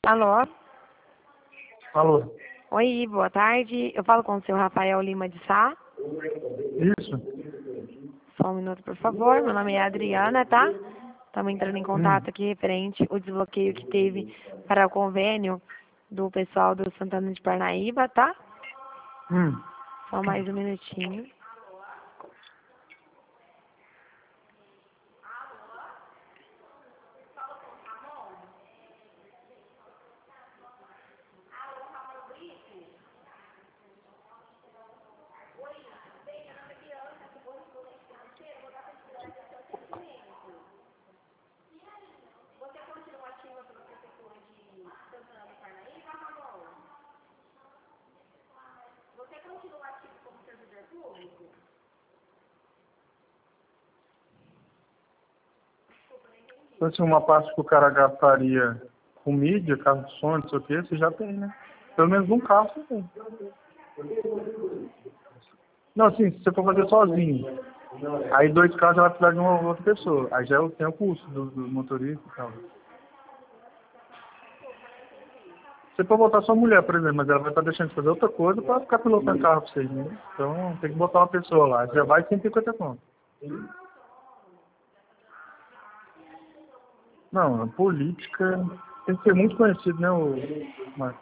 Alô? Alô? Oi, boa tarde. Eu falo com o seu Rafael Lima de Sá. Isso? Só um minuto, por favor. Meu nome é Adriana, tá? Estamos entrando em contato aqui referente ao desbloqueio que teve para o convênio do pessoal do Santana de Parnaíba, tá? Só mais um minutinho. Então, assim, uma parte que o cara gastaria com mídia, carro de som, não sei o que, você já tem, né? Pelo menos um carro você tem. Não, assim, se você for fazer sozinho, aí 2 carros já vai precisar de uma outra pessoa. Aí já tem o custo do motorista e tal. Você pode botar sua mulher, por exemplo, mas ela vai estar deixando de fazer outra coisa para ficar pilotando carro pra vocês, né? Então tem que botar uma pessoa lá. Já vai 150 conto. Não, a política tem que ser muito conhecido, né, o Marcos?